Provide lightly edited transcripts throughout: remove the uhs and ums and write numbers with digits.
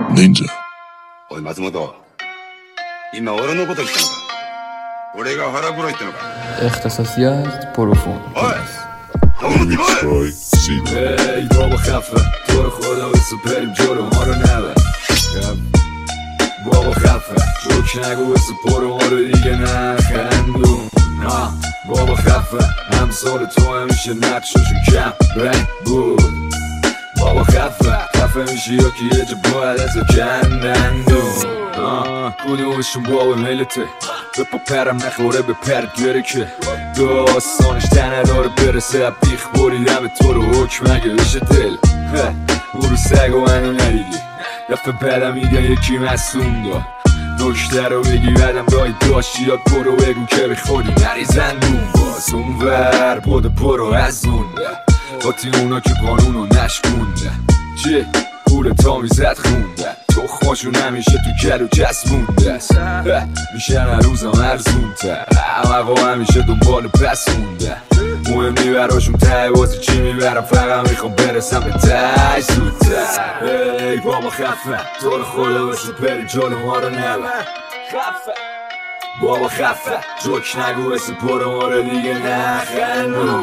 忍者。 おい松本、今俺のこと言ったのか？俺が腹黒いってのか اختصاصیات پروفوند. Remix by ای بابا خفه تو رو خدا بسو بریم جلو ما رو نبر. بابا خفه جوک نگو بسو پرو ما رو دیگه نخندون. بابا خفه همسال تو همیشه نقششو کم رنگ بود. بابا خفه میشه یا که یه جا باید ازو کندندون. کدومشون بابا ملته بپا پرم نخوره به پرد گره که داستانش تنه داره برسه بیخ بریدم تو رو حکم اگه بشه دل برو سگ و منو ندیدی دفعه بعدم میگه یکی مصوم دا نکته رو بگی بعدم رای داشتی یا برو بگو که بخوری نری زندون باز اون ور بوده برو از اون باتی اونا که قانونو نشکونده چه پول تا میزد خوندن تخماشون همیشه تو کل و کس مونده میشن هنوزم ارزون تر همقا همیشه دنبال پس مونده مهم نی براشون ته بازی چی میبرم فقط میخوام برسم به ته زودتر. ای بابا خفه تو رو خدا بسو بری جلو ما رو نبر. بابا خفه جوک نگو بسو پرو ما رو دیگه نخندون.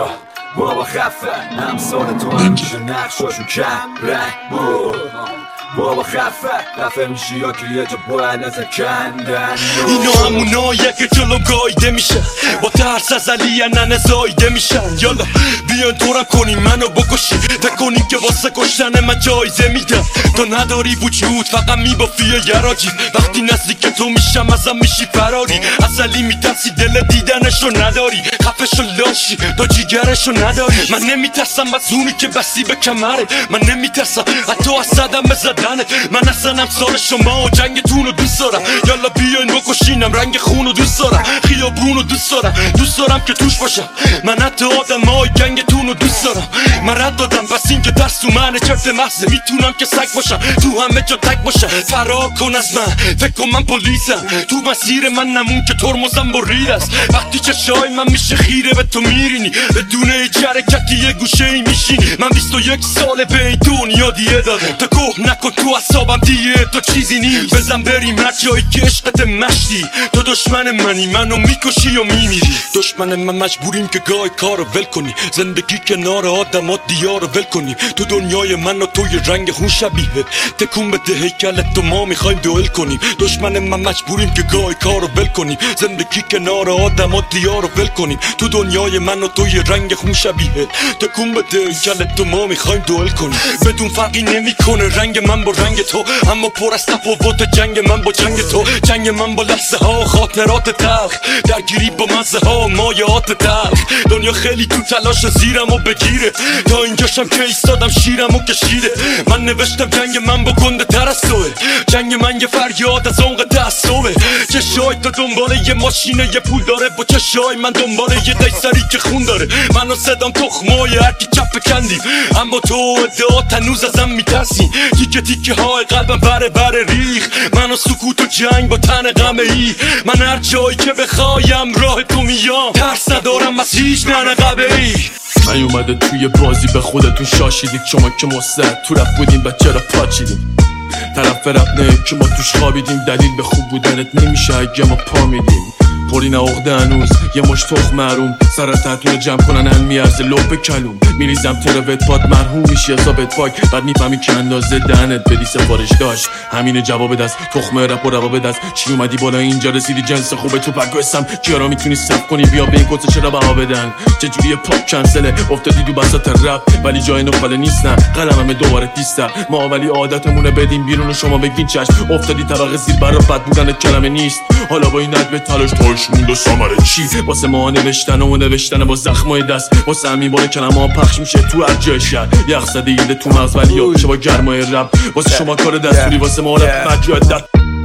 بابا خفه همسال تو همیشه نقشاشون کم رنگ بود. بابا خفه میشی یا که یه جا باید ازه کندن. اینا همونایه که جلو گایده میشه با ترس از علی ننه زایده میشن. یالا بیان دورم کنیم منو بکشی بکنیم که واسه کشتن من جایزه میدم. تو نداری وجود فقط میبافی یراجی وقتی نزدیک تو میشم ازم میشی فراری. از علی میترسی دل دیدنشو نداری خفشو لاشی تو جیگرشو نداری. من نمیترسم از اونی که بستی به کمره من نمیترسم حتی از صدم بزدنت. من اصلا همسال شما و جنگتونو دوست دارم. یالا بیاین بکشینم رنگ خونو دوست دارم خیابونو دوست دارم که توش باشم. من حتی آدمای گنگتونو دوست دارم. من رد دادم پس این که درس تو منه چرت محضه میتونم که سگ باشم تو همه جا تک باشم. فرار کن از من فکر کن من پلیسم تو مسیر من نمون که ترمزم برید است. وقتی چشای من میشه خیره به تو میرینی بدون هیچ حرکتی یه گوشه ای میشینی. من 21 ساله به این دنیا دیه دادم تا گوه نکن تو اصابم دیه تو چیزی نیست. بزن بریم هر جایی که عشقت مشتی تو دشمن منی منو میکشی و میمیری. دشمن من مجبوریم که گاهی کارو ول کنی زندگی کنار آدم ها دیارو ول کنیم. تو دنیای من و توی رنگ خون شبیه تکون بده هیکلت و ما میخوایم دوئل کنیم. دشمن من مجبوریم که گاهی کارو ول کنیم زندگی کنار آدم ها دیارو ول کنیم. تو دنیای من و توی رنگ خون شبیه تکون بده هیکلت و ما میخوایم دوئل کنیم. بدون فرقی نمیکنه رنگ من با رنگ تو اما پر از تفاوت جنگ من با جنگ تو. جنگ من با لحظه ها خاطرات تلخ درگیری با مزه ها مایات تلخ. دنیا خیلی تو تلاش زیرم و بگیره تا اینجاشم که ایستادم شیرم و کشیده. من نوشتم جنگ من با گنده تر از توه. جنگ من یه فریاد از عمق تعصبه. چشای تو دنباله یه ماشینه یه پول داره با چشای من دنباله یه دیسری که خون داره. من و صدام تخمای هرکی چپ کندیم اما تو ادعات هنوز ازم میترسین. تیکه تیکه های قلبم بره ریخ من و سکوت و جنگ با تن غمه ای. من هر جایی که بخوایم راه تو میام ترس ندارم از هیچ ننقبه ای. نیومده توی بازی به خودتون شاشیدید شما که مستد تو رفت بودین بچه را پاچیدیم. طرف رفت نه که ما توش خوابیدیم دلیل به خوب بودنت نمیشه اگه ما پا میدیم. پرین عقده هنوز یه مش تخم محروم سر تحتونو جمع کنن هن میارزه لپ کلوم. میریزم تراوت پاد مرحوم میشی حسابت پاک بعد میفهمی که اندازه دهنت بدی سفارش داشت. همینه جواب دست تخمه رپ و رواب دست چی اومدی بالا اینجا رسیدی جنس خوبه تو پگوستم کیارا میتونی صف کنی بیا به این کتسه چرا بها بدن. چجوری پاک کنسله افتادی دو بساط رپ ولی جای نقاله نیستن قلمم دوباره پیستر ما ولی عادتمونه بدیم بیرون و شما بگین چشم. افتادی طبقه زیر برا بد بودنت کلمه نیست حالا با این ندبه تلاش موند و سامره چی واسه ما نوشتن و نوشتن با زخمای دست واسه همین باره کلمه ها پخش میشه تو هر جای شهر. یخ زده ایده تو مغز ولی یا میشه با گرمای رپ واسه شما کار دستوری واسه ما رپ مجرد دست.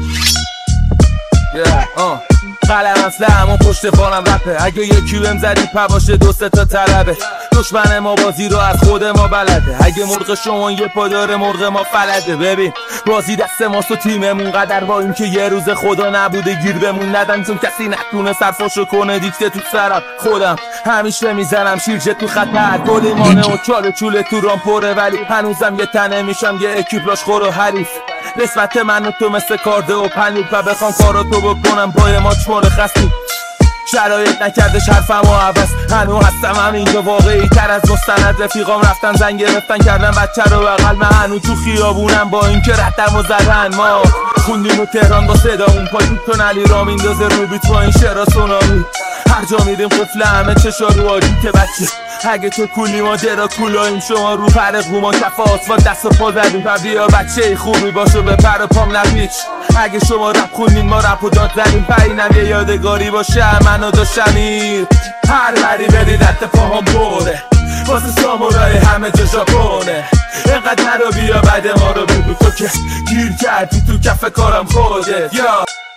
قلم از همون پشت فانم رپه اگه یکی بهم زدی پاشه دو سه تا طلبه. دشمن ما بازی رو از خود ما بلده اگه مرغ شما یه پا داره مرغ ما فلده. ببین بازی دست ماست و تیممون قدر با این که یه روز خدا نبوده گیر بمون ندن چون کسی نتونه سرفاشو کنه دیکته تو سرم. خودم همیشه میزنم شیرجه تو خطر گلی مانه و چاله چوله تو رام پره ولی هنوزم یه تنه میشم یه اکیپلاش خور و حریف. نسبت من و تو مثل کارده و پنیر و بخوام کاراتو بکنم با ماچ مرخصی شرایط نکردش حرفم و عوض هنو هستم همینجا واقعی تر از مستند رفیقام رفتن زنگ گرفتن کردن بچه رو بغل من هنو تو خیابونم با این که ردم و زدن ما خوندیم و تهران با صدا اون پاکیت کن علی را میندازه رو بیت با این شعرها سونامی هر جا میریم قفل همه چشا رو آجی که بچه اگه تو کولی ما درا کولاییم شما رو پر قوما کف آسفالت دست و پا زدیم و بیا بچه خوبی باشو به پر پام نپیچ اگه شما رپ خوندین ما رپ و داد زدیم پرینم یه یادگاری باشه من و دو شمیر هر بری برید دست پاهم بره واسه سامورای همه جا ژاپونه اینقدر نرو بیا بعد ما رو بگو تو که گیر کردی تو کف کارم خودت یا